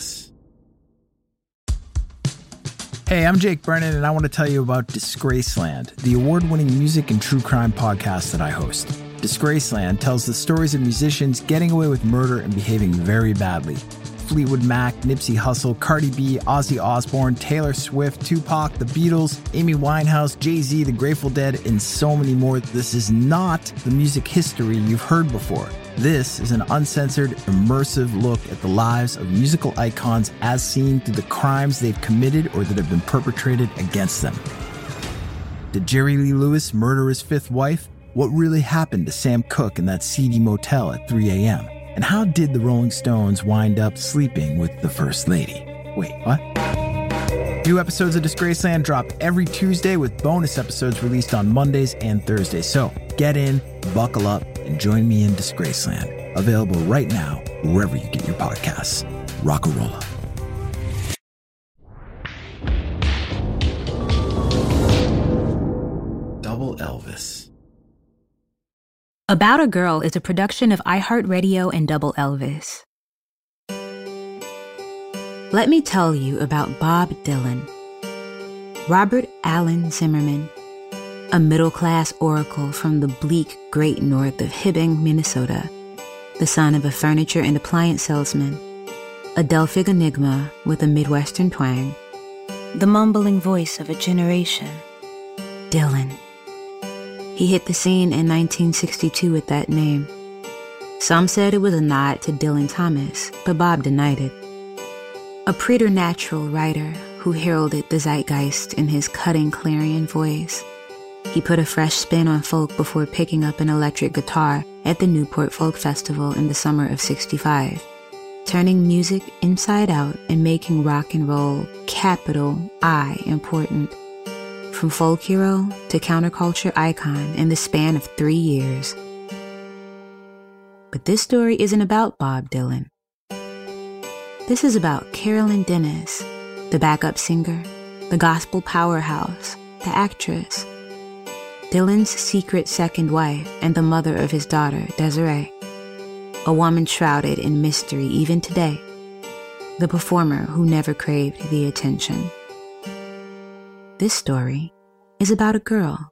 Elvis. Hey, I'm Jake Brennan, and I want to tell you about Disgraceland, the award-winning music and true crime podcast that I host. Disgraceland tells the stories of musicians getting away with murder and behaving very badly. Fleetwood Mac, Nipsey Hussle, Cardi B, Ozzy Osbourne, Taylor Swift, Tupac, The Beatles, Amy Winehouse, Jay-Z, The Grateful Dead, and so many more. This is not the music history you've heard before. This is an uncensored, immersive look at the lives of musical icons as seen through the crimes they've committed or that have been perpetrated against them. Did Jerry Lee Lewis murder his fifth wife? What really happened to Sam Cooke in that seedy motel at 3 a.m.? And how did the Rolling Stones wind up sleeping with the First Lady? Wait, what? New episodes of Disgraceland drop every Tuesday with bonus episodes released on Mondays and Thursdays. So get in, buckle up, and join me in Disgraceland. Available right now, wherever you get your podcasts. Rock-a-rolla. Double Elvis. About a Girl is a production of iHeartRadio and Double Elvis. Let me tell you about Bob Dylan. Robert Allen Zimmerman, a middle-class oracle from the bleak Great North of Hibbing, Minnesota, the son of a furniture and appliance salesman, a Delphic enigma with a Midwestern twang, the mumbling voice of a generation, Dylan. He hit the scene in 1962 with that name. Some said it was a nod to Dylan Thomas, but Bob denied it. A preternatural writer who heralded the zeitgeist in his cutting clarion voice. He put a fresh spin on folk before picking up an electric guitar at the Newport Folk Festival in the summer of '65, turning music inside out and making rock and roll capital I important. From folk hero to counterculture icon in the span of 3 years. But this story isn't about Bob Dylan. This is about Carolyn Dennis, the backup singer, the gospel powerhouse, the actress, Dylan's secret second wife and the mother of his daughter, Desiree, a woman shrouded in mystery even today, the performer who never craved the attention. This story is about a girl.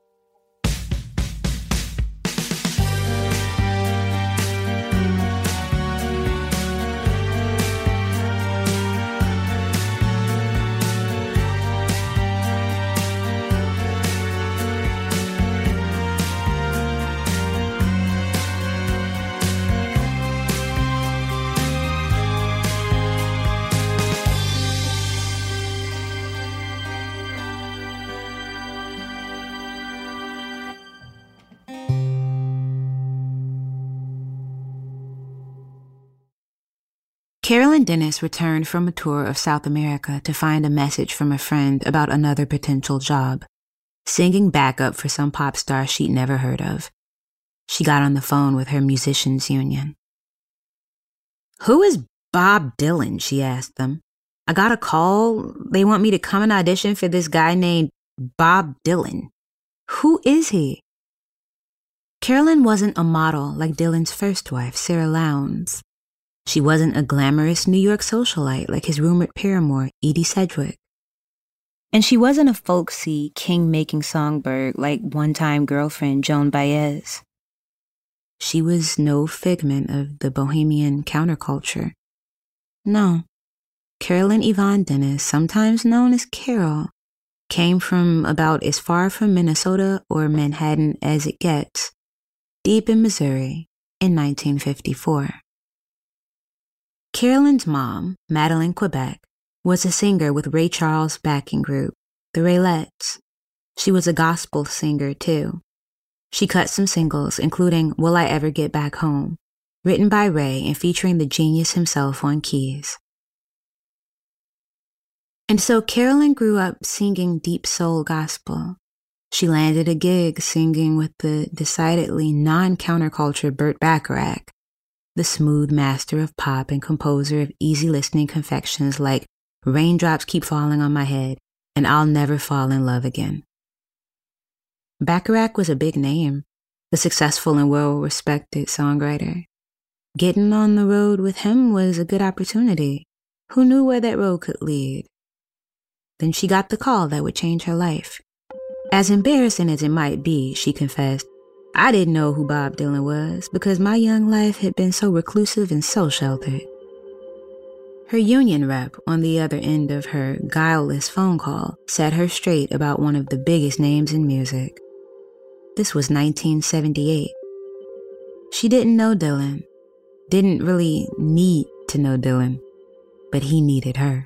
Carolyn Dennis returned from a tour of South America to find a message from a friend about another potential job, singing backup for some pop star she'd never heard of. She got on the phone with her musicians union. "Who is Bob Dylan?" she asked them. "I got a call. They want me to come and audition for this guy named Bob Dylan. Who is he?" Carolyn wasn't a model like Dylan's first wife, Sarah Lowndes. She wasn't a glamorous New York socialite like his rumored paramour, Edie Sedgwick. And she wasn't a folksy, king-making songbird like one-time girlfriend Joan Baez. She was no figment of the bohemian counterculture. No, Carolyn Yvonne Dennis, sometimes known as Carol, came from about as far from Minnesota or Manhattan as it gets, deep in Missouri, in 1954. Carolyn's mom, Madeleine Quebec, was a singer with Ray Charles' backing group, the Raylettes. She was a gospel singer, too. She cut some singles, including Will I Ever Get Back Home, written by Ray and featuring the genius himself on keys. And so Carolyn grew up singing deep soul gospel. She landed a gig singing with the decidedly non-counterculture Burt Bacharach, the smooth master of pop and composer of easy-listening confections like Raindrops Keep Falling on My Head and I'll Never Fall in Love Again. Bacharach was a big name, a successful and well-respected songwriter. Getting on the road with him was a good opportunity, Who knew where that road could lead? Then she got the call that would change her life. As embarrassing as it might be, she confessed, I didn't know who Bob Dylan was because my young life had been so reclusive and so sheltered. Her union rep on the other end of her guileless phone call set her straight about one of the biggest names in music. This was 1978. She didn't know Dylan, didn't really need to know Dylan, but he needed her.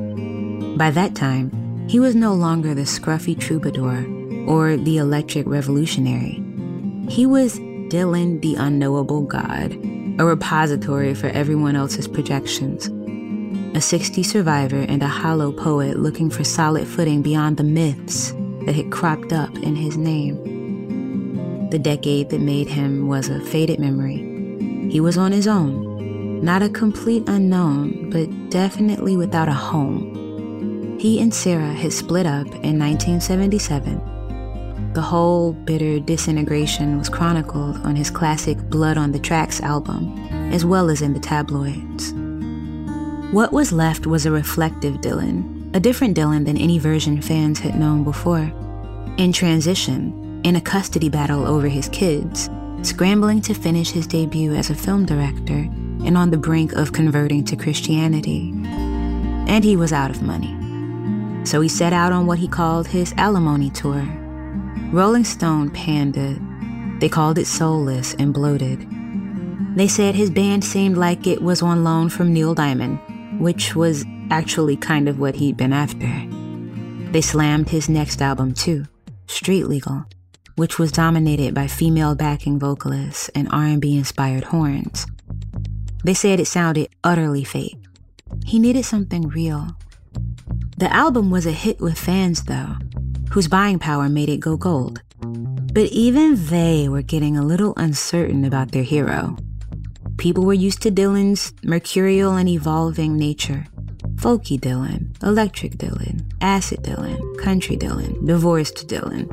By that time, he was no longer the scruffy troubadour or the electric revolutionary. He was Dylan the unknowable god, a repository for everyone else's projections. A 60s survivor and a hollow poet looking for solid footing beyond the myths that had cropped up in his name. The decade that made him was a faded memory. He was on his own, not a complete unknown, but definitely without a home. He and Sarah had split up in 1977. The whole bitter disintegration was chronicled on his classic Blood on the Tracks album, as well as in the tabloids. What was left was a reflective Dylan, a different Dylan than any version fans had known before. In transition, in a custody battle over his kids, scrambling to finish his debut as a film director, and on the brink of converting to Christianity. And he was out of money. So he set out on what he called his alimony tour. Rolling Stone panned it. They called it soulless and bloated. They said his band seemed like it was on loan from Neil Diamond, which was actually kind of what he'd been after. They slammed his next album too, Street Legal, which was dominated by female backing vocalists and R&B-inspired horns. They said it sounded utterly fake. He needed something real. The album was a hit with fans, though, whose buying power made it go gold. But even they were getting a little uncertain about their hero. People were used to Dylan's mercurial and evolving nature. Folky Dylan, electric Dylan, acid Dylan, country Dylan, divorced Dylan.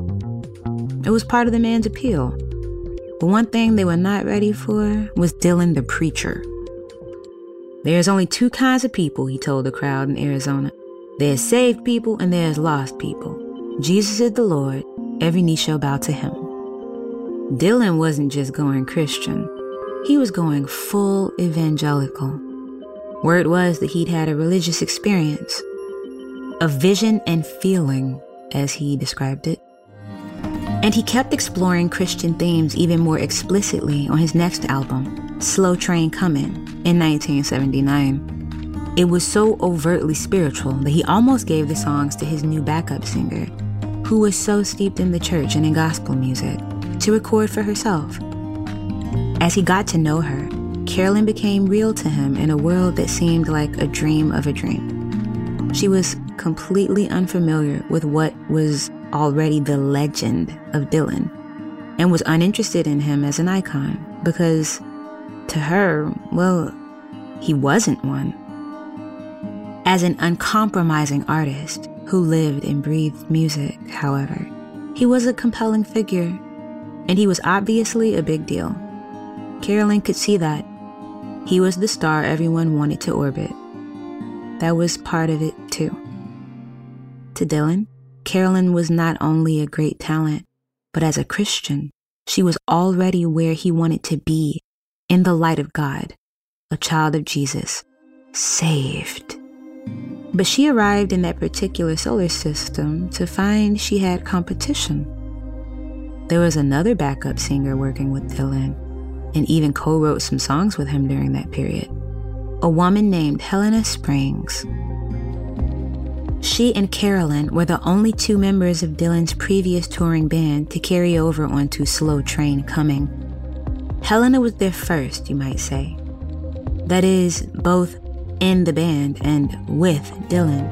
It was part of the man's appeal. But one thing they were not ready for was Dylan the preacher. There's only two kinds of people, he told the crowd in Arizona. There's saved people and there's lost people. Jesus is the Lord, every knee shall bow to him. Dylan wasn't just going Christian. He was going full evangelical. Word was that he'd had a religious experience, a vision and feeling, as he described it. And he kept exploring Christian themes even more explicitly on his next album, Slow Train Comin', in 1979. It was so overtly spiritual that he almost gave the songs to his new backup singer, who was so steeped in the church and in gospel music, to record for herself. As he got to know her, Carolyn became real to him in a world that seemed like a dream of a dream. She was completely unfamiliar with what was already the legend of Dylan, and was uninterested in him as an icon because, to her, well, he wasn't one. As an uncompromising artist who lived and breathed music, however, he was a compelling figure, and he was obviously a big deal. Carolyn could see that. He was the star everyone wanted to orbit. That was part of it, too. To Dylan, Carolyn was not only a great talent, but as a Christian, she was already where he wanted to be, in the light of God, a child of Jesus, saved. But she arrived in that particular solar system to find she had competition. There was another backup singer working with Dylan, and even co-wrote some songs with him during that period, a woman named Helena Springs. She and Carolyn were the only two members of Dylan's previous touring band to carry over onto Slow Train Comin'. Helena was their first, you might say. That is, both in the band and with Dylan.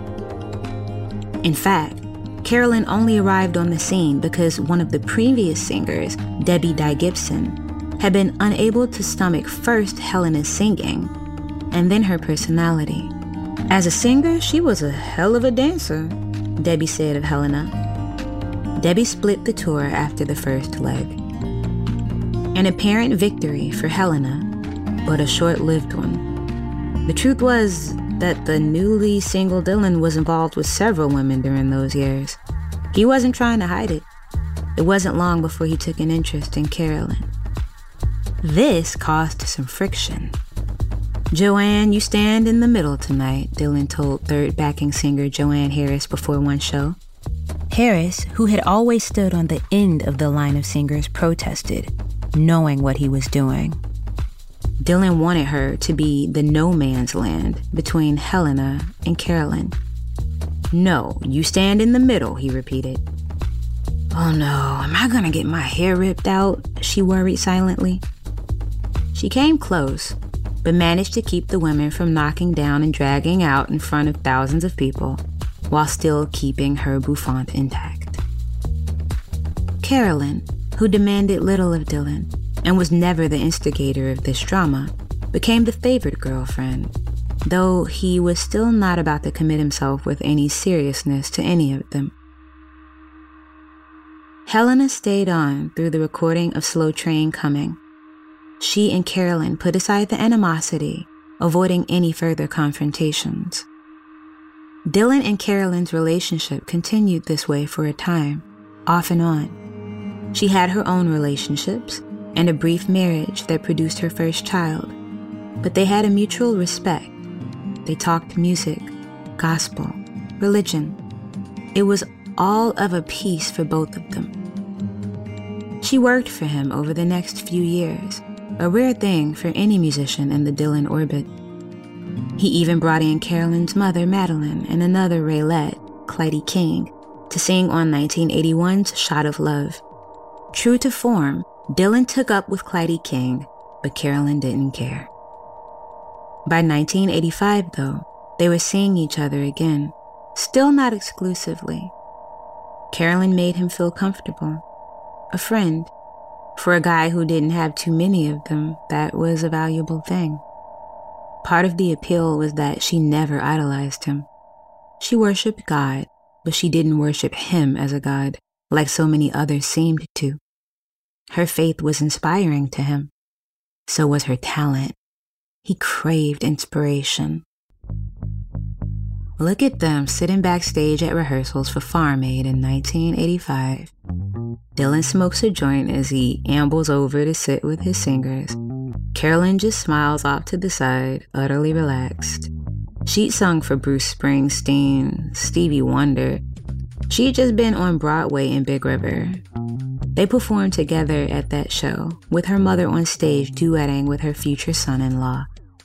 In fact, Carolyn only arrived on the scene because one of the previous singers, Debbie Dye Gibson, had been unable to stomach first Helena's singing, and then her personality. As a singer, she was a hell of a dancer, Debbie said of Helena. Debbie split the tour after the first leg. An apparent victory for Helena, but a short-lived one. The truth was, that the newly single Dylan was involved with several women during those years. He wasn't trying to hide it. It wasn't long before he took an interest in Carolyn. This caused some friction. "Joanne, you stand in the middle tonight," Dylan told third backing singer Joanne Harris before one show. Harris, who had always stood on the end of the line of singers, protested, knowing what he was doing. Dylan wanted her to be the no man's land between Helena and Carolyn. "No, you stand in the middle," he repeated. "Oh no, am I gonna get my hair ripped out?" she worried silently. She came close, but managed to keep the women from knocking down and dragging out in front of thousands of people, while still keeping her bouffant intact. Carolyn, who demanded little of Dylan and was never the instigator of this drama, became the favored girlfriend, though he was still not about to commit himself with any seriousness to any of them. Helena stayed on through the recording of Slow Train Coming. She and Carolyn put aside the animosity, avoiding any further confrontations. Dylan and Carolyn's relationship continued this way for a time, off and on. She had her own relationships and a brief marriage that produced her first child, but they had a mutual respect. They talked music, gospel, religion. It was all of a piece for both of them. She worked for him over the next few years, a rare thing for any musician in the Dylan orbit. He even brought in Carolyn's mother, Madeline, and another Raylette, Clyde King, to sing on 1981's Shot of Love. True to form, Dylan took up with Clyde King, but Carolyn didn't care. By 1985, though, they were seeing each other again, still not exclusively. Carolyn made him feel comfortable, a friend. For a guy who didn't have too many of them, that was a valuable thing. Part of the appeal was that she never idolized him. She worshipped God, but she didn't worship him as a god, like so many others seemed to. Her faith was inspiring to him. So was her talent. He craved inspiration. Look at them sitting backstage at rehearsals for Farm Aid in 1985. Dylan smokes a joint as he ambles over to sit with his singers. Carolyn just smiles off to the side, utterly relaxed. She'd sung for Bruce Springsteen, Stevie Wonder. She'd just been on Broadway in Big River. They performed together at that show, with her mother on stage duetting with her future son-in-law.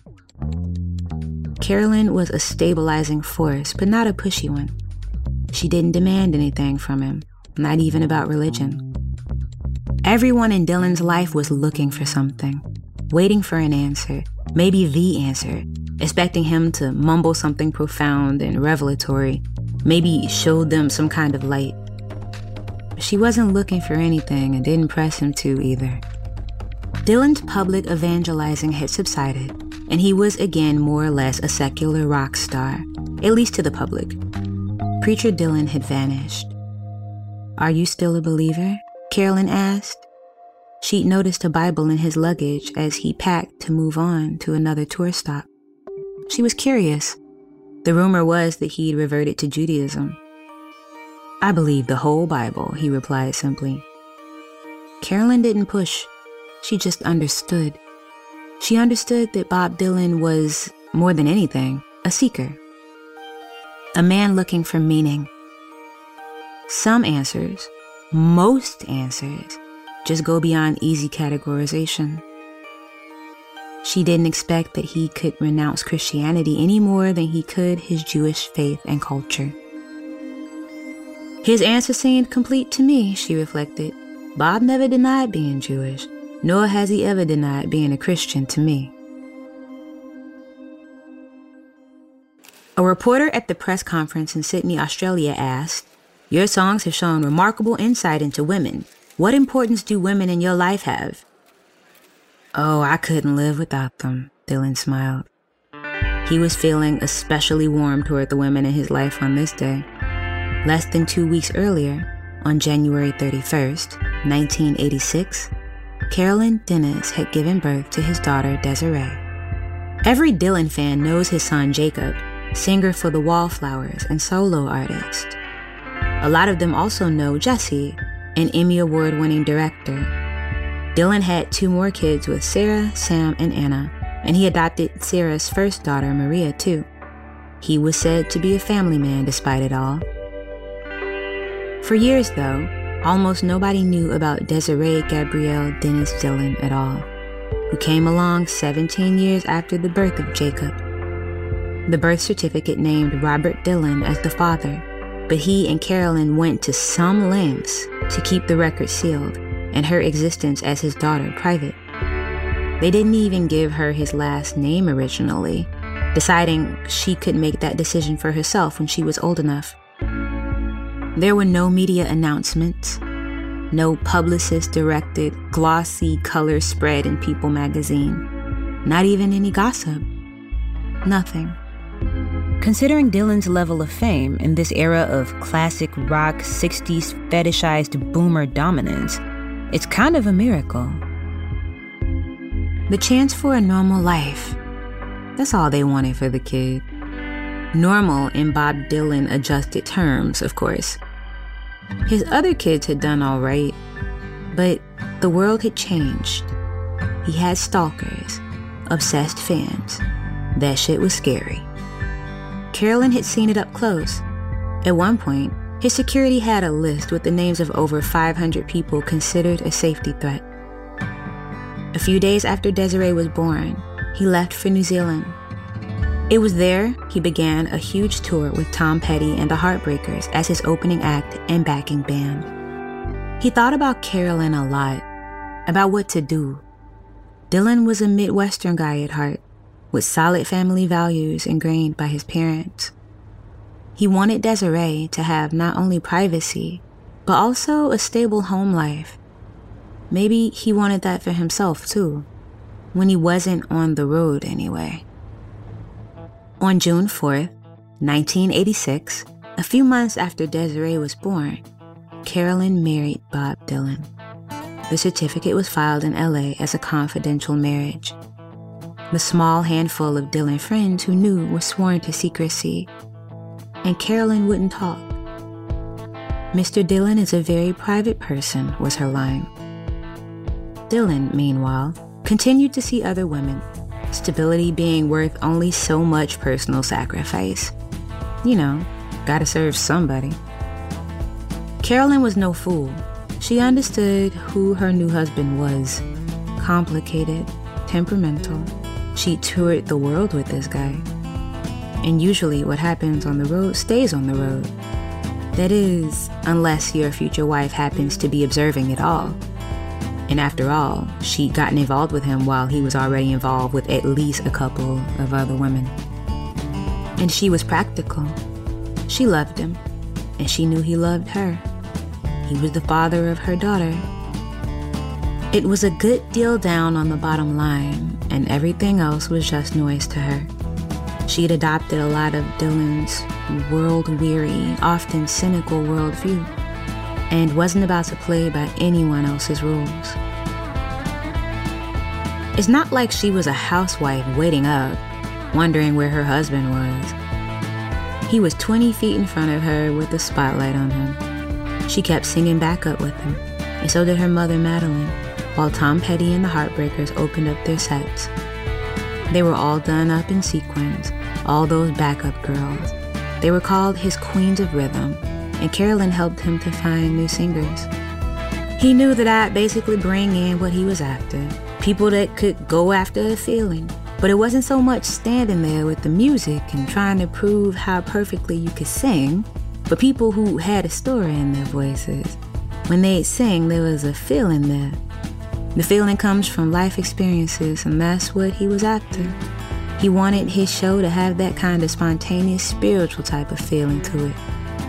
Carolyn was a stabilizing force, but not a pushy one. She didn't demand anything from him, not even about religion. Everyone in Dylan's life was looking for something, waiting for an answer, maybe the answer, expecting him to mumble something profound and revelatory, maybe show them some kind of light. She wasn't looking for anything and didn't press him to either. Dylan's public evangelizing had subsided, and he was again more or less a secular rock star, at least to the public. Preacher Dylan had vanished. "Are you still a believer?" Carolyn asked. She'd noticed a Bible in his luggage as he packed to move on to another tour stop. She was curious. The rumor was that he'd reverted to Judaism. "I believe the whole Bible," he replied simply. Carolyn didn't push. She just understood. She understood that Bob Dylan was, more than anything, a seeker. A man looking for meaning. Some answers, most answers, just go beyond easy categorization. She didn't expect that he could renounce Christianity any more than he could his Jewish faith and culture. His answer seemed complete to me, she reflected. Bob never denied being Jewish, nor has he ever denied being a Christian to me. A reporter at the press conference in Sydney, Australia asked, "Your songs have shown remarkable insight into women. What importance do women in your life have?" "Oh, I couldn't live without them," Dylan smiled. He was feeling especially warm toward the women in his life on this day. Less than 2 weeks earlier, on January 31st, 1986, Carolyn Dennis had given birth to his daughter, Desiree. Every Dylan fan knows his son Jacob, singer for the Wallflowers and solo artist. A lot of them also know Jesse, an Emmy Award-winning director. Dylan had 2 more kids with Sarah, Sam, and Anna, and he adopted Sarah's first daughter, Maria, too. He was said to be a family man despite it all. For years, though, almost nobody knew about Desiree Gabrielle Dennis Dillon at all, who came along 17 years after the birth of Jacob. The birth certificate named Robert Dillon as the father, but he and Carolyn went to some lengths to keep the record sealed and her existence as his daughter private. They didn't even give her his last name originally, deciding she could make that decision for herself when she was old enough. There were no media announcements, no publicist-directed, glossy color spread in People magazine, not even any gossip. Nothing. Considering Dylan's level of fame in this era of classic rock 60s fetishized boomer dominance, it's kind of a miracle. The chance for a normal life, that's all they wanted for the kid. Normal in Bob Dylan adjusted terms, of course. His other kids had done all right, but the world had changed. He had stalkers, obsessed fans. That shit was scary. Carolyn had seen it up close. At one point, his security had a list with the names of over 500 people considered a safety threat. A few days after Desiree was born, he left for New Zealand. It was there he began a huge tour with Tom Petty and the Heartbreakers as his opening act and backing band. He thought about Carolyn a lot, about what to do. Dylan was a Midwestern guy at heart, with solid family values ingrained by his parents. He wanted Desiree to have not only privacy, but also a stable home life. Maybe he wanted that for himself too, when he wasn't on the road anyway. On June 4th, 1986, a few months after Desiree was born, Carolyn married Bob Dylan. The certificate was filed in LA as a confidential marriage. The small handful of Dylan friends who knew were sworn to secrecy, and Carolyn wouldn't talk. "Mr. Dylan is a very private person," was her line. Dylan, meanwhile, continued to see other women, stability being worth only so much personal sacrifice. You know, gotta serve somebody. Carolyn was no fool. She understood who her new husband was. Complicated, temperamental. She toured the world with this guy. And usually what happens on the road stays on the road. That is, unless your future wife happens to be observing it all. And after all, she'd gotten involved with him while he was already involved with at least a couple of other women. And she was practical. She loved him, and she knew he loved her. He was the father of her daughter. It was a good deal down on the bottom line, and everything else was just noise to her. She had adopted a lot of Dylan's world-weary, often cynical worldview, and wasn't about to play by anyone else's rules. It's not like she was a housewife waiting up, wondering where her husband was. He was 20 feet in front of her with the spotlight on him. She kept singing backup with him, and so did her mother, Madeline, while Tom Petty and the Heartbreakers opened up their sets. They were all done up in sequins, all those backup girls. They were called his Queens of Rhythm, and Carolyn helped him to find new singers. He knew that I'd basically bring in what he was after, people that could go after a feeling. But it wasn't so much standing there with the music and trying to prove how perfectly you could sing, but people who had a story in their voices. When they'd sing, there was a feeling there. The feeling comes from life experiences, and that's what he was after. He wanted his show to have that kind of spontaneous, spiritual type of feeling to it.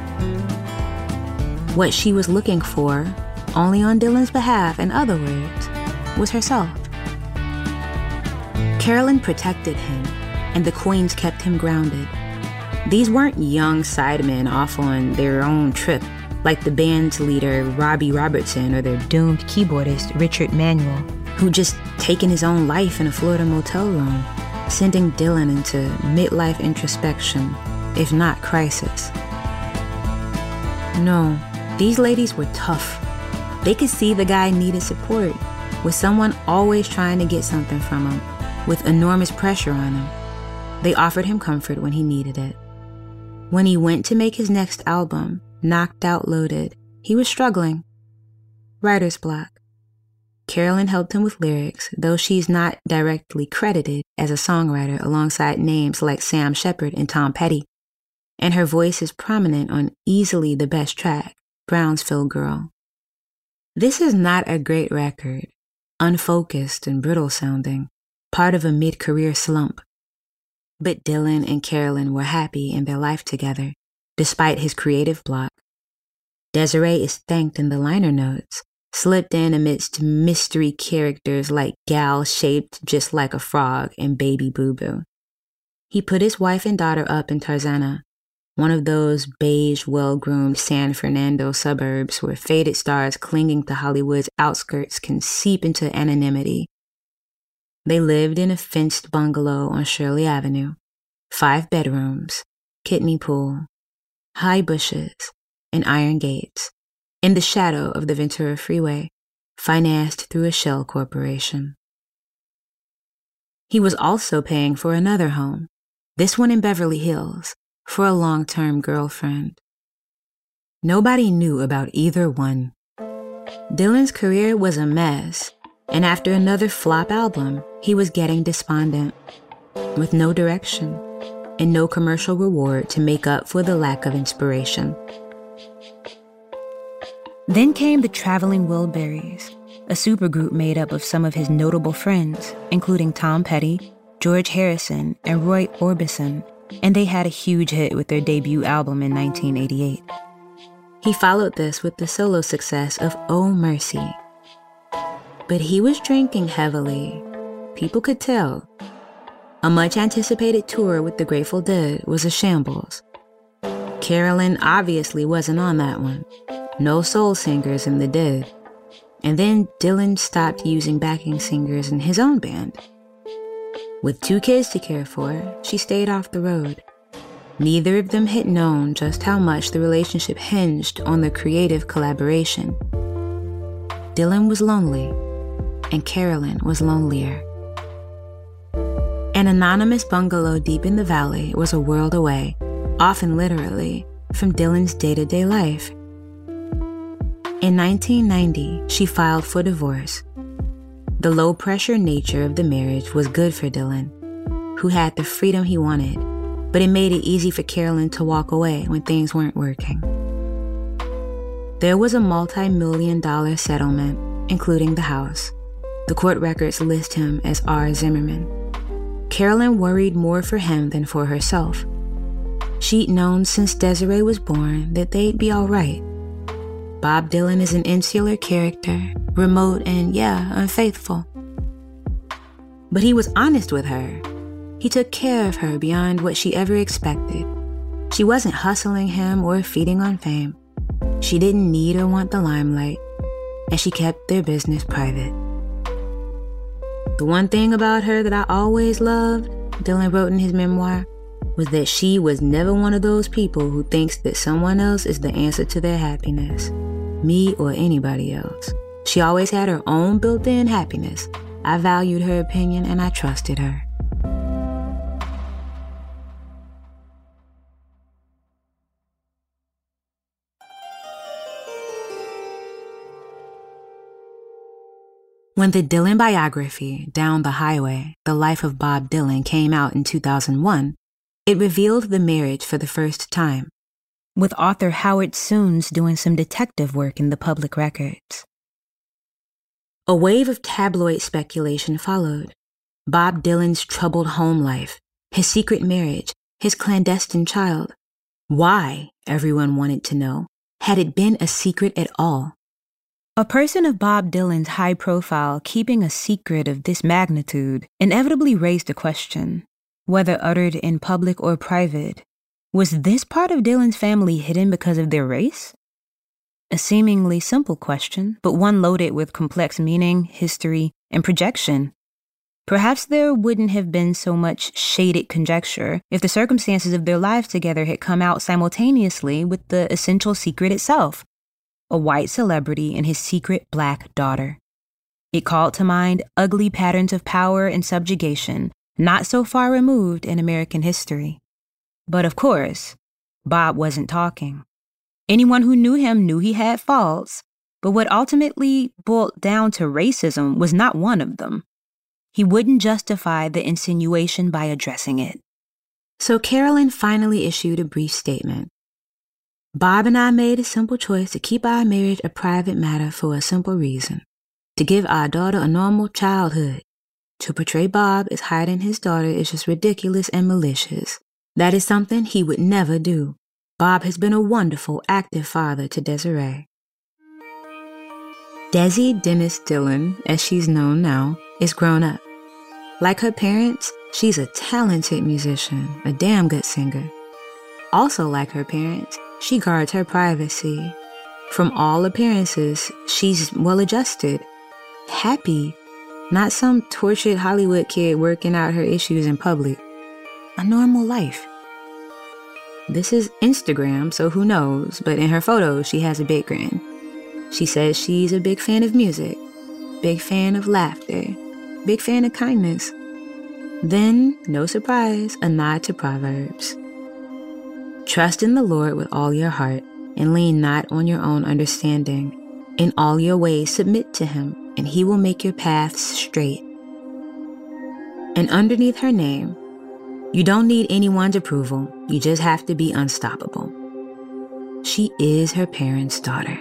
What she was looking for, only on Dylan's behalf, in other words, was herself. Carolyn protected him, and the Queens kept him grounded. These weren't young sidemen off on their own trip, like the band's leader, Robbie Robertson, or their doomed keyboardist, Richard Manuel, who'd just taken his own life in a Florida motel room. sending Dylan into midlife introspection, if not crisis. No, these ladies were tough. They could see the guy needed support, with someone always trying to get something from him, with enormous pressure on him. They offered him comfort when he needed it. When he went to make his next album, Knocked Out Loaded, he was struggling. Writer's block. Carolyn helped him with lyrics, though she's not directly credited as a songwriter alongside names like Sam Shepard and Tom Petty. And her voice is prominent on easily the best track, Brownsville Girl. This is not a great record, unfocused and brittle sounding, part of a mid-career slump. But Dylan and Carolyn were happy in their life together, despite his creative block. Desiree is thanked in the liner notes, slipped in amidst mystery characters like Gal shaped just like a frog and Baby Boo Boo. He put his wife and daughter up in Tarzana, one of those beige, well-groomed San Fernando suburbs where faded stars clinging to Hollywood's outskirts can seep into anonymity. They lived in a fenced bungalow on Shirley Avenue, 5 bedrooms, kidney pool, high bushes, and iron gates, in the shadow of the Ventura Freeway, financed through a shell corporation. He was also paying for another home, this one in Beverly Hills, for a long-term girlfriend. Nobody knew about either one. Dylan's career was a mess, and after another flop album, he was getting despondent, with no direction and no commercial reward to make up for the lack of inspiration. Then came the Traveling Wilburys, a supergroup made up of some of his notable friends, including Tom Petty, George Harrison, and Roy Orbison, and they had a huge hit with their debut album in 1988. He followed this with the solo success of Oh Mercy. But he was drinking heavily. People could tell. A much-anticipated tour with the Grateful Dead was a shambles. Carolyn obviously wasn't on that one. No soul singers in the Dead. And then Dylan stopped using backing singers in his own band. With 2 kids to care for, she stayed off the road. Neither of them had known just how much the relationship hinged on the creative collaboration. Dylan was lonely, and Carolyn was lonelier. An anonymous bungalow deep in the valley was a world away, often literally, from Dylan's day-to-day life. In 1990, she filed for divorce. The low-pressure nature of the marriage was good for Dylan, who had the freedom he wanted, but it made it easy for Carolyn to walk away when things weren't working. There was a multi-million-dollar settlement, including the house. The court records list him as R. Zimmerman. Carolyn worried more for him than for herself. She'd known since Desiree was born that they'd be all right. Bob Dylan is an insular character, remote and, unfaithful. But he was honest with her. He took care of her beyond what she ever expected. She wasn't hustling him or feeding on fame. She didn't need or want the limelight, and she kept their business private. The one thing about her that I always loved, Dylan wrote in his memoir, was that she was never one of those people who thinks that someone else is the answer to their happiness, me or anybody else. She always had her own built-in happiness. I valued her opinion and I trusted her. When the Dylan biography, Down the Highway, The Life of Bob Dylan, came out in 2001, it revealed the marriage for the first time, with author Howard Soons doing some detective work in the public records. A wave of tabloid speculation followed. Bob Dylan's troubled home life, his secret marriage, his clandestine child. Why, everyone wanted to know, had it been a secret at all? A person of Bob Dylan's high profile keeping a secret of this magnitude inevitably raised a question, whether uttered in public or private. Was this part of Dylan's family hidden because of their race? A seemingly simple question, but one loaded with complex meaning, history, and projection. Perhaps there wouldn't have been so much shaded conjecture if the circumstances of their lives together had come out simultaneously with the essential secret itself, a white celebrity and his secret black daughter. It called to mind ugly patterns of power and subjugation, not so far removed in American history. But of course, Bob wasn't talking. Anyone who knew him knew he had faults, but what ultimately boiled down to racism was not one of them. He wouldn't justify the insinuation by addressing it. So Carolyn finally issued a brief statement. Bob and I made a simple choice to keep our marriage a private matter for a simple reason: to give our daughter a normal childhood. To portray Bob as hiding his daughter is just ridiculous and malicious. That is something he would never do. Bob has been a wonderful, active father to Desiree. Desi Dennis Dillon, as she's known now, is grown up. Like her parents, she's a talented musician, a damn good singer. Also like her parents, she guards her privacy. From all appearances, she's well-adjusted, happy, not some tortured Hollywood kid working out her issues in public. A normal life. This is Instagram, so who knows, but in her photos, she has a big grin. She says she's a big fan of music, big fan of laughter, big fan of kindness. Then, no surprise, a nod to Proverbs. Trust in the Lord with all your heart, and lean not on your own understanding. In all your ways submit to him, and he will make your paths straight. And underneath her name, you don't need anyone's approval. You just have to be unstoppable. She is her parents' daughter.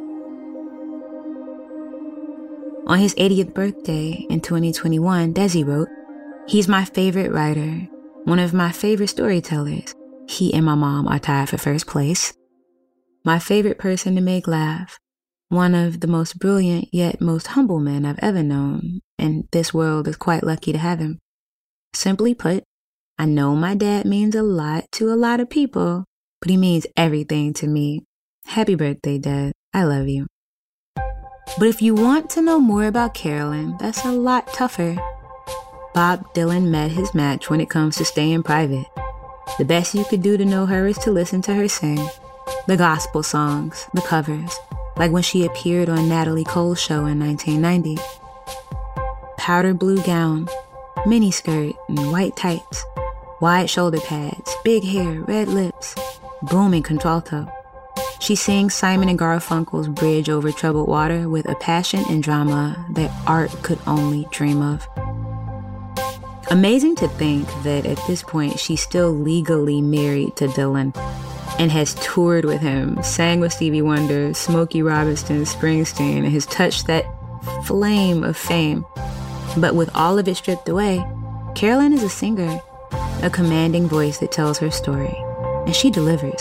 On his 80th birthday in 2021, Desi wrote, "He's my favorite writer, one of my favorite storytellers. He and my mom are tied for first place. My favorite person to make laugh. One of the most brilliant yet most humble men I've ever known, and this world is quite lucky to have him. Simply put, I know my dad means a lot to a lot of people, but he means everything to me. Happy birthday, Dad. I love you." But if you want to know more about Carolyn, that's a lot tougher. Bob Dylan met his match when it comes to staying private. The best you could do to know her is to listen to her sing. The gospel songs, the covers, like when she appeared on Natalie Cole's show in 1990. Powder blue gown, mini skirt, and white tights, wide shoulder pads, big hair, red lips, booming contralto. She sings Simon and Garfunkel's Bridge Over Troubled Water with a passion and drama that art could only dream of. Amazing to think that at this point she's still legally married to Dylan and has toured with him, sang with Stevie Wonder, Smokey Robinson, Springsteen, and has touched that flame of fame. But with all of it stripped away, Carolyn is a singer, a commanding voice that tells her story, and she delivers.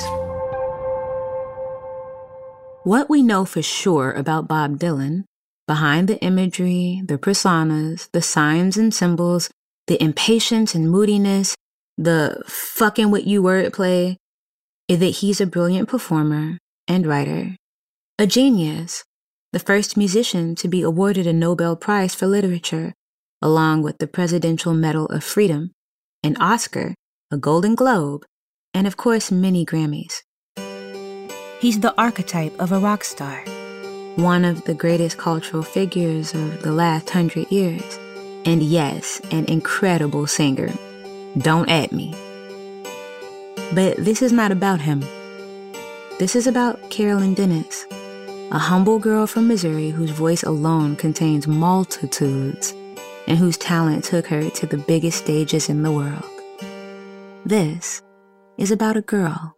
What we know for sure about Bob Dylan, behind the imagery, the personas, the signs and symbols, the impatience and moodiness, the fucking with you wordplay, is that he's a brilliant performer and writer, a genius, the first musician to be awarded a Nobel Prize for Literature, along with the Presidential Medal of Freedom, an Oscar, a Golden Globe, and of course many Grammys. He's the archetype of a rock star, one of the greatest cultural figures of the last 100 years, and yes, an incredible singer. Don't at me. But this is not about him. This is about Carolyn Dennis, a humble girl from Missouri whose voice alone contains multitudes and whose talent took her to the biggest stages in the world. This is about a girl.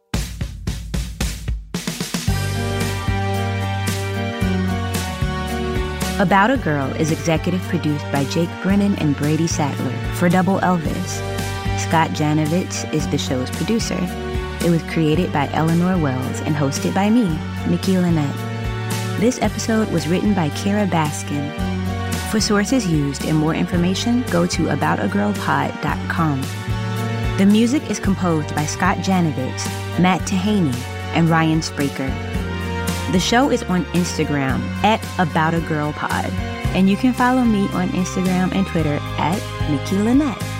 About a Girl is executive produced by Jake Brennan and Brady Sattler for Double Elvis. Scott Janovitz is the show's producer. It was created by Eleanor Wells and hosted by me, Nikki Lynette. This episode was written by Kara Baskin. For sources used and more information, go to aboutagirlpod.com. The music is composed by Scott Janovitz, Matt Tahaney, and Ryan Spraker. The show is on Instagram @AboutAGirlPod. And you can follow me on Instagram and Twitter at Nikki Lynette.